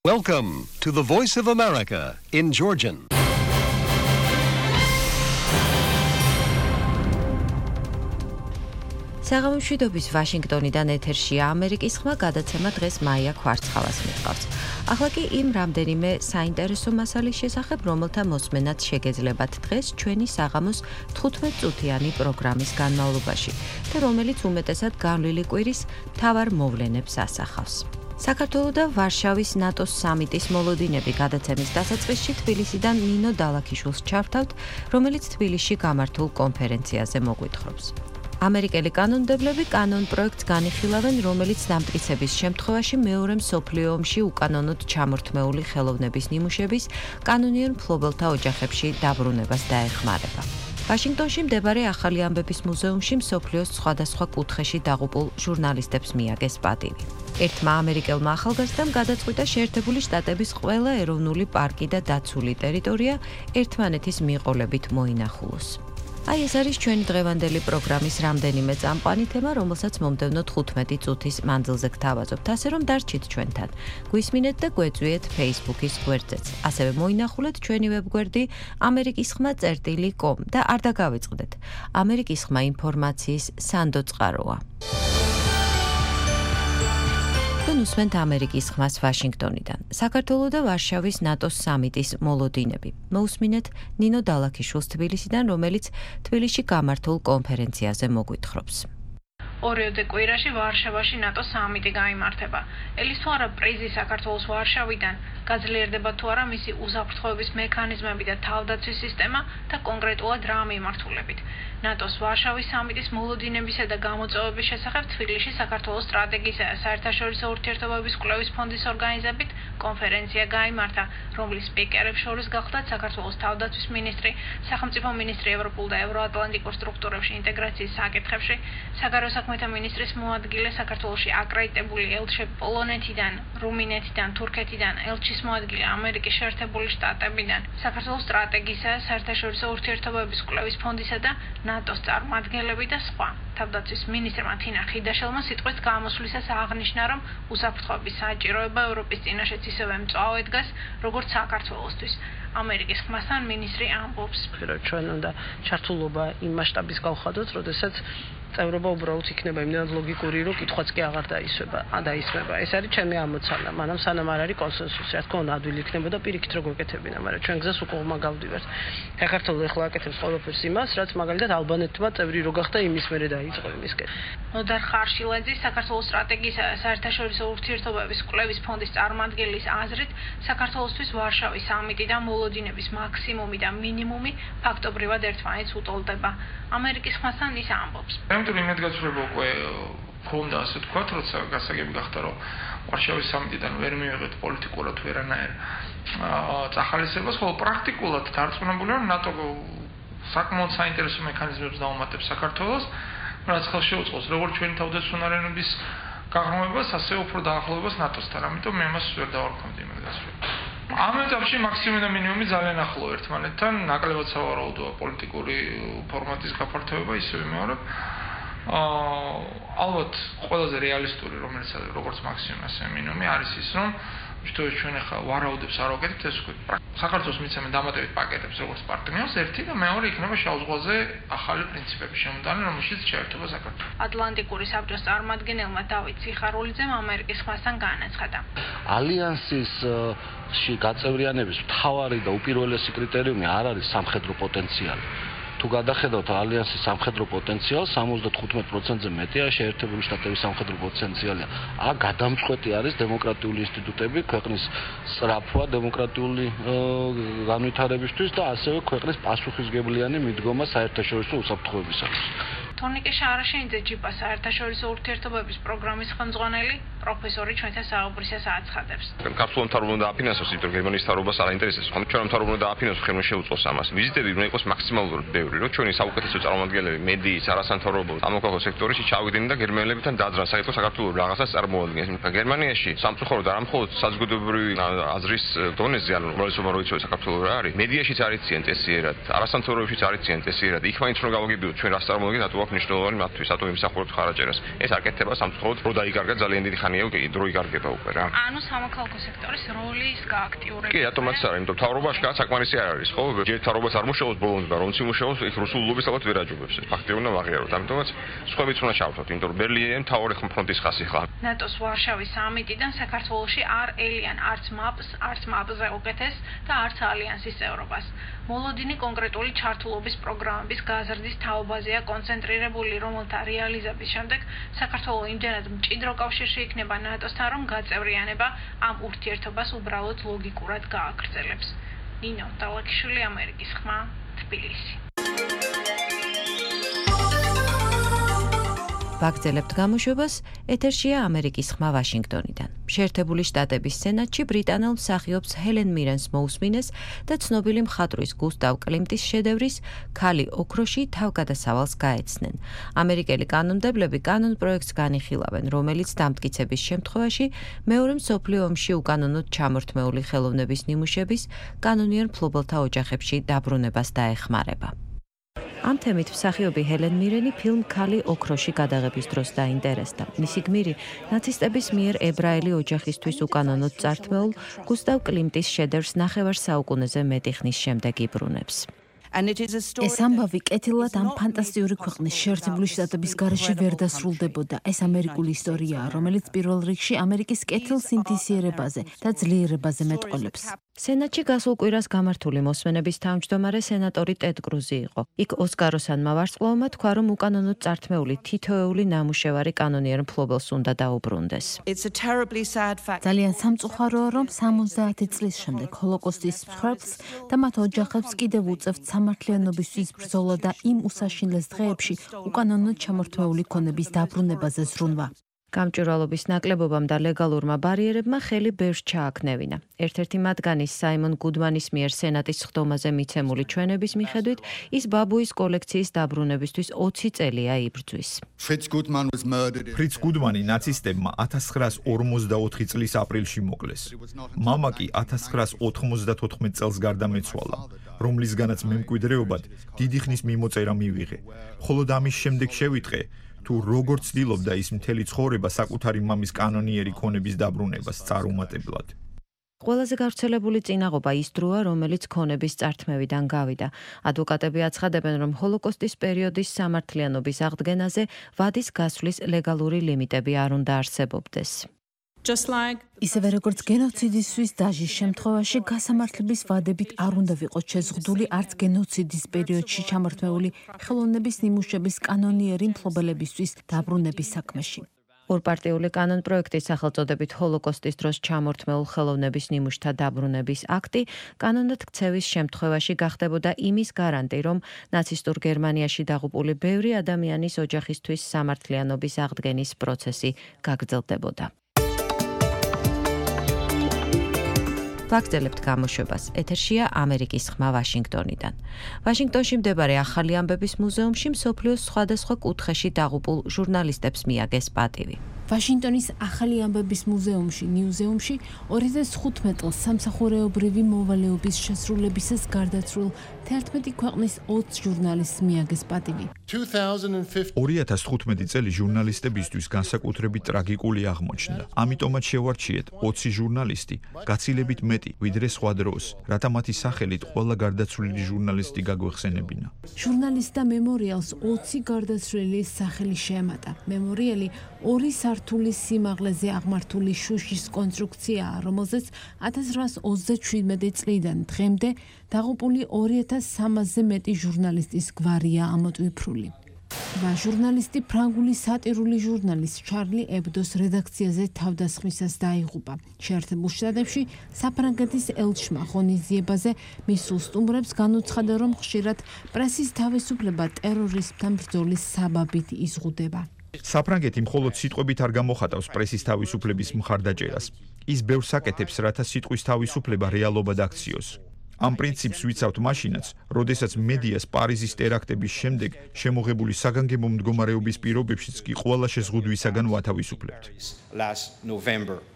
Welcome to the Voice of America in Georgian. საღამომშვიდობის ვაშინგტონიდან ეთერშია ამერიკის ხმა გადაცემა დღეს მაია ქვარცხალას მიყვავს. ახლა კი იმ რამდენიმე საინტერესო მასალის შესახებ, რომელთა მოსმენაც შეგეძლებათ დღეს ჩვენი საღამოს 15 წუთიანი პროგრამის განმავლობაში და რომელიც უმეტესად განვლილი კვირის მთავარ მოვლენებს ასახავს. საქართველოს და ვარშავის ნატოს სამიტის მოლოდინები გადაცემის დასაწყისში თბილისიდან ნინო დალაქიშვილს ჩავთავთ, რომელიც თბილისში გამართულ კონფერენციაზე მოგვითხრობს. ამერიკელი კანონმდებლები კანონ პროექტს განიხილავენ, რომელიც დამტკიცების შემთხვევაში მეორე მსოფლიო ომში უკანონოდ ჩამორთმეული ხელოვნების ნიმუშების კანონიერ მფლობელთა ოჯახებში დაბრუნებას დაეხმარება. ვაშინგტონში მდებარე ახალი ამბების მუზეუმში მსოფლიოს სხვადასხვა კუთხეში დაღუპულ ჟურნალისტებს მიაგეს პატივი. ერთმა ამერიკელმა ახალგაზრდამ გადაწყვიტა შეერთებული შტატების ყველა ეროვნული პარკი და დაცული ტერიტორია ერთმანეთის მიყოლებით მოინახულოს. აი ეს არის ჩვენი დღევანდელი პროგრამის რამდენიმე წამყვანი თემა, რომელსაც მომდევნო 15 წუთის მანძილზე გთავაზობთ, ასე რომ დარჩით ჩვენთან. გვისმინეთ და გვეწვიეთ Facebook-ის გვერდზეც. ასევე მოინახულეთ ჩვენი ვებგვერდი amerikisxma.com და არ დაგავიწყდეთ. ამერიკის ხმა ინფორმაციის სანდო წყაროა. ნუსმენთ ამერიკის ხმას ვაშინგტონიდან. საქართველოს და ვარშავის ნატოს სამიტის მოლოდინები. მოусმინეთ ნინო დალაქიშვილს თბილისიდან, რომელიც თბილისში გამართულ კონფერენციაზე მოგვითხრობს. ორიოდე კვირაში ვარშავაში ნატოს სამიტი გაიმართება. ელის თუ არა პრიზი საქართველოს ვარშავიდან გაძლიერდება თუ არა მისი უსაფრთხოების მექანიზმები და თავდაცვის სისტემა და კონკრეტულად რა მიმართულებით. ნატოს ვარშავის სამიტის მოლოდინებისა და გამოწვევების შესახებ თბილისში საქართველოს სტრატეგიისა და საერთაშორისო ურთიერთობების კვლევის ფონდის ორგანიზებით კონფერენცია გაიმართა, რომლის სპიკერებს შორის გახლდათ საქართველოს თავდაცვის მინისტრი, სახელმწიფო მინისტრი ევროპულ და ევროატლანტიკურ სტრუქტურებში ინტეგრაციის საკითხებში, საგარეო საქმეთა მინისტრის მოადგილე საქართველოში აკრედიტებული ელჩი პოლონეთიდან, რუმინეთიდან, თურქეთიდან, ელჩის მოადგილე ამერიკის შეერთებული შტატებიდან, საქართველოს სტრატეგიისა და საერთაშორისო ურთიერთობების კვლევის ფონდისა და ნატოს წარმომადგენლები და სხვა. თავდაცვის მინისტრმა თინა ხიდაშელმა სიტყვის გამოსვლისას აღნიშნა, რომ უსაფრთხოების საჭიროება ევროპის წინაშეც ისევე მწვავე დგას, როგორც საქართველოსთვის. ამერიკის ხმასთან მინისტრი ამბობს, რომ ჩვენ უნდა ჩართულობა იმ მასშტაბის გავხადოთ, როდესაც წევრობა უბრალოდ იქნება იმდენად ლოგიკური, რომ კითხვაც კი აღარ დაისმება. ეს არის ჩემი ამოცანა, მაგრამ სანამ არ არის კონსენსუსი, რა თქმა უნდა, ადვილი იქნებოდა პირიქით რო გვეკეთებინა, მაგრამ ჩვენ გზას უკუღმა გავდივართ. საქართველოს ეხლა აკეთებს ყველაფერს იმას, რაც მაგალითად ალბანეთმა წევრი რო გახდა იმის მერე დაიწყო იმისკენ. ნოდარ ხარშილაძე, საქართველოს სტრატეგიისა და საერთაშორისო ურთიერთობების კვლევის ფონდის წარმომადგენლის აზრით, საქართველოსთვის ვარშავის სამიტი და მოლოდინების მაქსიმუმი და მინიმუმი ფაქტობრივად ერთმანეთს უტოლდება. ამერიკის ხმასთან ის ამბობს. იმედგაცრუება უკვე ქონდა, ასე ვთქვათ, როცა გასაგები გახდა, რომ ვარშავის სამიტიდან ვერ მივიღეთ პოლიტიკურად ვერანაირ წახალისებას, ხოლო პრაქტიკულად დარწმუნებული ვარ, ნატო საკმაოდ საინტერესო მექანიზმებს დაუმატებს საქართველოს, რაც ხელს შეუწყობს როგორც ჩვენი თავდაცვიანობის გაღრმავებას, ასე უფრო დაახლოებას ნატოსთან. ამიტომ მე ამას ვერ დავარქვამდი იმედგაცრუება. ამ ეტაპში მაქსიმუმი და მინიმუმი ძალიან ახლოა ერთმანეთთან, ნაკლებად სავარაუდოა პოლიტიკური ფორმატის გაფართოება, ისევე მეორე. ალბათ ყველაზე რეალისტური, როგორც მაქსიმუმი, ასე მინიმუმი არის ის, რომ ჩვენ ახლა ვარაუდებს არ ვაკეთებთ, ეს ვქვით. საქართველოს მიცემენ დამატებით პაკეტებს როგორც პარტნიორს, ერთი და მეორე იქნება შავ ზღვაზე ახალი პრინციპები შემოდანი, რომელშიც შეერთება საქართველო. ატლანტიკური საბჭოს წარმომადგენელმა დავით სიხარულიძემ ამერიკის ხმასთან განაცხადა. ალიანსში გაწევრიანების მთავარი და უპირველესი კრიტერიუმი არ არის სამხედრო პოტენციალი. თუ გადახედავთ ალიანსის სამხედრო პოტენციალს, 75%-ზე მეტია შეერთებული შტატების სამხედრო პოტენციალია. გადამწყვეტი არის დემოკრატიული ინსტიტუტები, ქვეყნის სწრაფვა დემოკრატიული განვითარებისთვის და ასევე ქვეყნის პასუხისმგებლიანი მიდგომა საერთაშორისო უსაფრთხოებისათვის. თორნიკე შარაშენიძე ჯიპა საერთაშორისო ურთიერთობების პროგრამის ხელმძღვანელი პროფესორი ჩვენთან საუბრისას აცხადებს. კაფსულო მთავრობა უნდა აფინანსოს, იმიტომ რომ გერმანიის მთავრობას არ აინტერესებს. ხომ ჩვენ მთავრობა უნდა აფინანსოს, ხელმე შეუწყოს ამას. ვიზიტები უნდა იყოს მაქსიმალურად ბევრი, რომ ჩვენი საუკეთესო წარმომადგენლები, მედიის, არასამთავრობო, სამოქალაქო სექტორში ჩავიდნენ და გერმანელებთან დაძრან საერთო საქართველოს რაღაცას წარმოადგენს. გერმანიაში სამწუხაროდ არა მხოლოდ საზოგადოებრივი აზრის დონეზე, ანუ უმრავლესობა რო იცოდეს საქართველოს რა არის, მედიაშიც არიციან წესიერად, არასამთავრობოებშიც არიციან წესიერად. იქ მაინც რომ გავაგებიოთ ჩვენ რას წარმოვიდგენთ, გვაქვს მნიშვნელოვანი მათთვის, რატომ იმსახურებთ ხარაჯერას. ეს აკეთება სამწუხაროდ რო დაიკარგა ძალიან დიდი ხანია უკვე, დრო იკარგება უკვე რა. ანუ სამოქალაქო სექტორის როლის გააქტიურება. კი, რატომაც არა, იმიტომ მთავრობაში კაც საკმარისი არ არის, ხო? ჯერ მთავრობას არ მუშაობს ბოლომდე და რომც იმუშაობს, იქ რუსულ ლობის ალბათ ვერ აჯობებს. ფაქტია უნდა ვაღიაროთ, ამიტომაც სხვაებიც უნდა ჩავთვალოთ, იმიტომ რომ ბერლინი მთავარი ფრონტის ხაზი ხა. ნატოს ვარშავის სამიტიდან საქართველოში არ ელიან არც მაპს, არც მაპზე უკეთეს და არც ალიანსის წევრობას. მოლოდინი კონკრეტული ჩართულობის პროგრამების გაზრდის თაობაზეა კონცენტრირებული, რომელთა რეალიზების შემდეგ საქართველოს იმდენად მჭიდრო კავშირში იქნება ნატოსთან, რომ გაწევრიანება ამ ურთიერთობას უბრალოდ ლოგიკურად გააგრძელებს. ნინო დალაკიშვილი, ამერიკის ხმა, თბილისი. ვაგრძელებთ გამოშვებას, ეთერშია ამერიკის ხმა ვაშინგტონიდან. შეერთებული შტატების სენატში ბრიტანელ მსახიობს ჰელენ მირენს მოусმინეს და ცნობილი მხატვრის გუსტავ კლიმტის შედევრის ქალი ოქროში თავგადასავალს გაეცნენ. ამერიკელი კანონმდებლები კანონ პროექტს განიხილავენ, რომელიც დამტკიცების შემთხვევაში მეორე მსოფლიო ომში უკანონოდ ჩამორთმეული ხელოვნების ნიმუშების კანონიერ მფლობელთა ოჯახებში დაბრუნებას დაეხმარება. ამ თემით მსახიობი ჰელენ მირენი ფილმ ქალი ოქროში გადაღების დროს დაინტერესდა. მისი გმირი ნაცისტების მიერ ებრაელი ოჯახისთვის უკანონოდ წართმეულ გუსტავ კლიმტის შედევრს ნახევარ საუკუნეზე მეტი ხნის შემდეგ იბრუნებს. ეს ამბავი კეთილად ამ ფანტასტიკური ქვეყნის შეერთებული შტატების გარეშე ვერ დასრულდებოდა. ეს ამერიკული ისტორიაა, რომელიც პირველ რიგში ამერიკის კეთილ სინთეზიერებაზე და ძლიერებაზე მეტყოლებს. სენატში გასულ კვირას გამართული მოსმენების თავმჯდომარე სენატორი ტედ კრუზი იყო. იქ ოსკაროსანმა ვარსკვლავმა თქვა, რომ უკანონოდ წართმეული თითოეული ნამუშევარი კანონიერ მფლობელს უნდა დაუბრუნდეს. ძალიან სამწუხაროა, რომ 70 წლის შემდეგ ჰოლოკოსტის მსხვერპლს და მათ ოჯახებს კიდევ უწევთ სამართლიანობისთვის ბრძოლა და იმ უსაშინლეს დღეებში უკანონოდ ჩამორთმეული ქონების დაბრუნებაზე ზრუნვა. გამჭვირვალობის ნაკლებობამ და ლეგალურმა ბარიერებმა ხელი ბევრს ჩააქნევინა. ერთ-ერთი მათგანის საიმონ გუდმანის მიერ სენატის სხდომაზე მიცემული ჩვენების მიხედვით, ის ბაბუის კოლექციის დაბრუნებისთვის 20 წელია იბრძვის. ფრიც გუდმანი ნაცისტებმა 1944 წლის აპრილში მოკლეს. მამა კი 1994 წელს გარდამეცვალა, რომლისგანაც მემკვიდრეობად დიდი ხნის მიმოწერა მივიღე. ხოლო ამის შემდეგ შევიტყე, თუ როგორ ცდილობდა ის მთელი ცხოვრება საკუთარი მამის კანონიერი ქონების დაბრუნებას წარუმატებლად. ყველაზე გავრცელებული წინაღობა ის დროა, რომელიც ქონების წართმევიდან გავიდა. ადვოკატები აცხადებენ, რომ ჰოლოკოსტის პერიოდის სამართლიანობის აღდგენაზე ვადის გასვლის ლეგალური ლიმიტები არ უნდა არსებობდეს. ისევე როგორც გენოციდისთვის დაჟის შემთხვევაში გასამართლების ვადებით არ უნდა ვიყოს შეზღუდული არც გენოციდის პერიოდში ჩამორთმეული ხელოვნების ნიმუშების კანონიერი მფლობელებისთვის დაბრუნების საქმეში. ორპარტიული კანონპროექტის სახელწოდებით ჰოლოკოსტის დროს ჩამორთმეულ ხელოვნების ნიმუშთა დაბრუნების აქტი კანონად ქცევის შემთხვევაში გახდებოდა იმის გარანტი, რომ ნაცისტურ გერმანიაში დაღუპული ბევრი ადამიანის ოჯახისთვის სამართლიანობის აღდგენის პროცესი გაგრძელდებოდა. ვაგრძელებთ გამოშვებას. ეთერშია ამერიკის ხმა ვაშინგტონიდან. ვაშინგტონში მდებარე ახალი ამბების მუზეუმში მსოფლიოს სხვადასხვა კუთხეში დაღუპულ ჟურნალისტებს მიაგეს პატივი. ვაშინგტონის ახალი ამბების მუზეუმში, ნიუზეუმში 2015 წელს სამსახურეობრივი მოვალეობის შესრულებისას გარდაცვლილ 11 ქვეყნის 20 ჟურნალისტს მიაგეს პატივი. 2015 წელი ჟურნალისტებისთვის განსაკუთრებით ტრაგიკული აღმოჩნდა. ამიტომაც შევარჩიეთ 20 ჟურნალისტი, გაცილებით მეტი, ვიდრე სხვა დროს, რათა მათი სახელით ყველა გარდაცვლილი ჟურნალისტი გაგვეხსენებინა. ჟურნალისტთა მემორიალს 20 გარდაცვლილის სახელი შეემატა. მემორიალი 2 სართულის სიმაღლეზე აღმართული შუშის კონსტრუქციაა, რომელზეც 1827 წლიდან დღემდე დაღუპული 2300-ზე მეტი ჟურნალისტის გვარია ამოტვიფრული. ჟურნალისტი ფრანგული სატირული ჟურნალის ჩარლი ებდოს რედაქციაზე თავდასხმისას დაიღუპა. შეერთებულ შტატებში საფრანგეთის ელჩმა ღონისძიებაზე მის უსტუმრებს განუცხადა, რომ ხშირად პრესის თავისუფლება ტერორიზმთან ბრძოლის საბაბით იზღუდება. საფრანგეთი მხოლოდ სიტყვებით არ გამოხატავს პრესის თავისუფლების მხარდაჭერას. ის ბევრს აკეთებს, რათა სიტყვის თავისუფლება რეალობად აქციოს. ამ პრინციპს ვიცავთ მაშინაც, როდესაც მედიას პარიზის ტერაქტების შემდეგ შემოღებული საგანგებო მდგომარეობის პირობებშიც კი ყველა შეზღუდვისაგან ვათავისუფლებთ.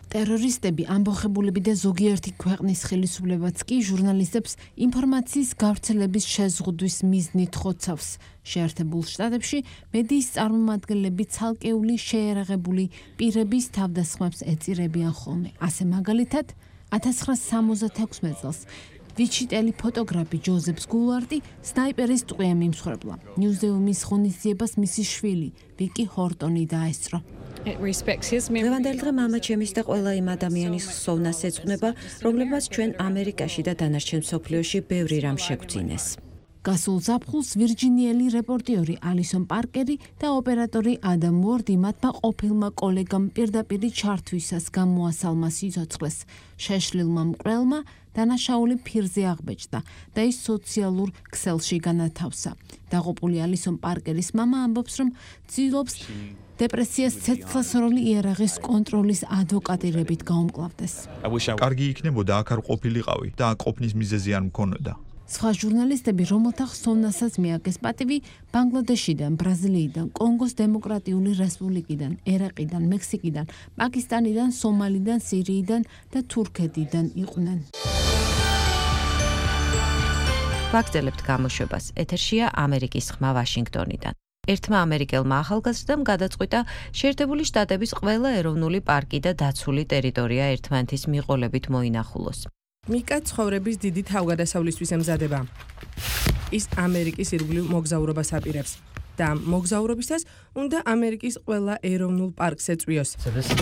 ტერორისტები, ამბოხებულები და ზოგიერთი ქვეყნის ხელისუფლებაც კი ჟურნალისტებს ინფორმაციის გავრცელების შეზღუდვის მიზნით ხოცავს. შეერთებულ შტატებში მედიის წარმომადგენლები ცალკეული შეერაღებული პირების თავდასხმებს ეწირებიან ხოლმე. ასე მაგალითად, 1976 წელს ვიჩიტელი ფოტოგრაფი ჯოზეფ გულარტი სნაიპერის ტყვია მიმსხვერპლა. ნიუზეუმის ღონისძიებას მისი შვილი, ვიკი ჰორტონი დაესწრო. დღევანდელი დღე მამაჩემის და ყველა იმ ადამიანის ხსოვნას ეძღვნება, რომლებმაც ჩვენ ამერიკაში და დანარჩენ მსოფლიოში ბევრი რამ შეგვძინეს. გასულ ზაფხულს ვირჯინიელი რეპორტიორი ალისონ პარკერი და ოპერატორი ადამ ვორდი მათმა ყოფილმა კოლეგამ პირდაპირ ჩართვისას გამოასალმა სიცოცხლეს. შეშლილმა მკვლელმა დანაშაული ფირზე აღბეჭდა და ის სოციალურ ქსელში განათავსა. დაღუპული ალისონ პარკერის მამა ამბობს, რომ ცდილობს დეპრესიას ცეცხლსასროლი იარაღის კონტროლის ადვოკატირებით გაუმკლავდეს. კარგი იქნებოდა აქ არ ყოფილიყავი და აქ ყოფნის მიზეზი არ მქონოდა. სხვა ჟურნალისტები, რომელთა ხსოვნასაც მიაგეს პატივი, ბანგლადეშიდან, ბრაზილიიდან, კონგოს დემოკრატიული რესპუბლიკიდან, ერაყიდან, მექსიკიდან, პაკისტანიდან, სომალიდან, სირიიდან და თურქეთიდან იყვნენ. ვაგრძელებთ გამოშვებას. ეთერშია ამერიკის ხმა ვაშინგტონიდან. ერთმა ამერიკელმა ახალგაზრდამ გადაწყვიტა შეერთებული შტატების ყველა ეროვნული პარკი და დაცული ტერიტორია ერთმანეთის მიყოლებით მოინახულოს. მიკა ცხოვრების დიდი თავგადასავლისთვის ემზადება. ის ამერიკის ირგვლივ მოგზაურობას აპირებს და მოგზაურობისას უნდა ამერიკის ყველა ეროვნულ პარკს ეწვიოს.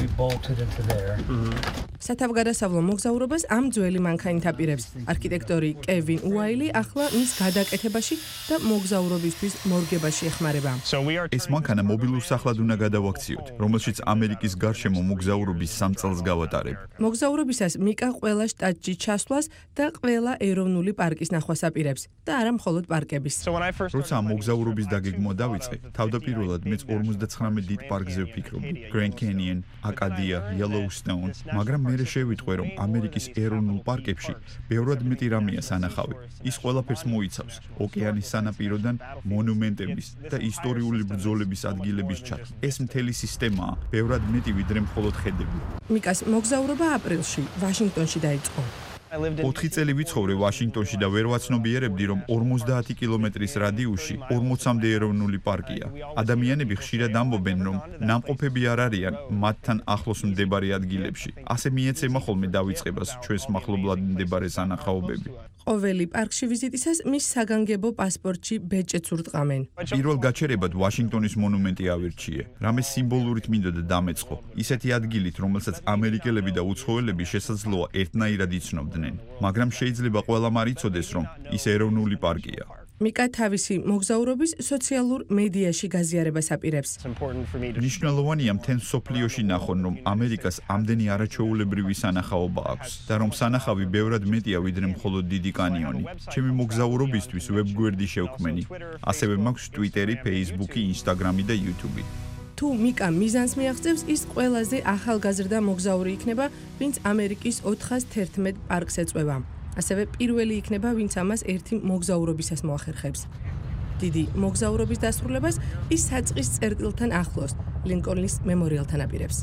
სათავგადასავლო მოგზაურობას ამ ძველი მანქანით აპირებს. არქიტექტორი კევინ უაილი ახლა მის გადაკეთებაში და მოგზაურობისთვის მორგებაში ეხმარება. ეს მანქანა მობილურ სახლად უნდა გადავაქციოთ, რომელშიც ამერიკის გარშემო მოგზაურობის 3 წელს გავატარებ. მოგზაურობისას მიკა ყველა შტატში ჩასვლას და ყველა ეროვნული პარკის ნახვას აპირებს და არა მხოლოდ პარკების. როცა მოგზაურობის დაგეგმვა დავიწყე, თავდაპირველად მეც 59 დიდ პარკზე ვფიქრობდი. Grand Canyon, Acadia, Yellowstone, მაგრამ მე შევიტყვე, რომ ამერიკის ეროვნულ პარკებში ბევრად მეტი რამეა სანახავი. ის ყველაფერს მოიცავს: ოკეანის სანაპიროდან მონუმენტების და ისტორიული ბრძოლების ადგილების ჩათვლა. ეს მთელი სისტემაა, ბევრად მეტი ვიდრე მხოლოდ ხედები. მიკას მოგზაურობა აპრილში ვაშინგტონში დაიწყო. 4 წელი ვიცხოვრე ვაშინგტონში და ვერ ვაცნობიერებდი, რომ 50 კილომეტრის რადიუსში 40-მდე ეროვნული პარკია. ადამიანები ხშირად ამბობენ, რომ ნამყოფები არ არიან მათთან ახლოს მდებარე ადგილებში. ასე მიეცემა ხოლმე დავიწყებას ჩვენს მახლობლად მდებარე სანახაობები. ყოველი პარკში ვიზიტისას მის საგანგებო პასპორტში ბეჭედს ურტყამენ. პირველ გაჩერებად ვაშინგტონის მონუმენტი ავირჩიე. რამე სიმბოლურით მინდოდა დამეწყო. ისეთი ადგილით, რომელსაც ამერიკელები და უცხოელები შესაძლოა ერთნაირად იცნობდნენ. მაგრამ შეიძლება ყველამ არ იცოდეს, რომ ის ეროვნული პარკია. მიკა თავისი მოგზაურობის სოციალურ მედიაში გაზიარებას აპირებს. მნიშვნელოვანია მთელ სოფლიოში ნახონ, რომ ამერიკას ამდენი არაჩვეულებრივი სანახაობა აქვს და რომ სანახავი ბევრად მეტია ვიდრე მხოლოდ დიდი კანიონი. ჩემი მოგზაურობისთვის ვებგვერდი შევქმენი. ასევე მაქვს Twitter-ი, Facebook-ი, Instagram-ი და YouTube-ი. თუ მიკა მიზანს მიაღწევს, ის ყველაზე ახალგაზრდა მოგზაური იქნება, ვინც ამერიკის 411 პარკს ეწვევა. ასევე პირველი იქნება, ვინც ამას ერთი მოგზაურობისას მოახერხებს. დიდი მოგზაურობის დასრულებას ის საწყის წერტილთან ახლოს, ლინკოლნის მემორიალთან აპირებს.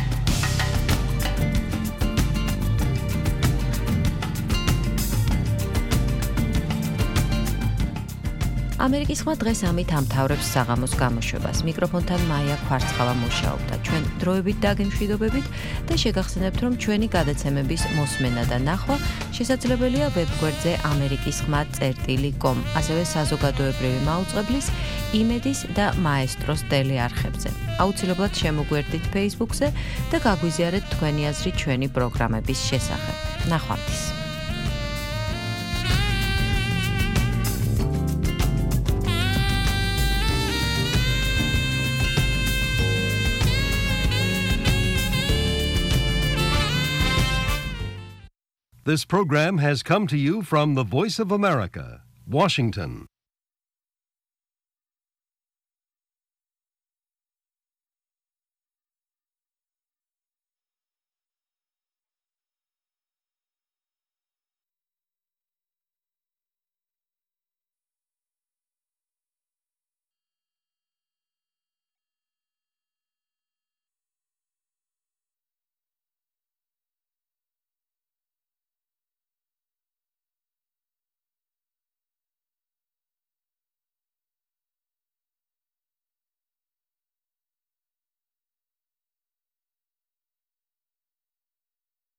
ამერიკის ხმა დღეს ამით ამთავრებს საღამოს გამოშვებას. მიკროფონთან მაია ქვარცხავა მუშაობდა. ჩვენ დროებით დაგემშვიდობებით და შეგახსენებთ, რომ ჩვენი გადაცემების მოსმენა და ნახვა შესაძლებელია ვებგვერდზე amerikiskhma.com, ასევე საზოგადოებრივი მაუწყებლის, იმედის და მაესტროს ტელეარხებზე. აუცილებლად შემოგვერდით Facebook-ზე და გაგვიზიარეთ თქვენი აზრი ჩვენი პროგრამების შესახებ. ნახვამდის. This program has come to you from the Voice of America, Washington.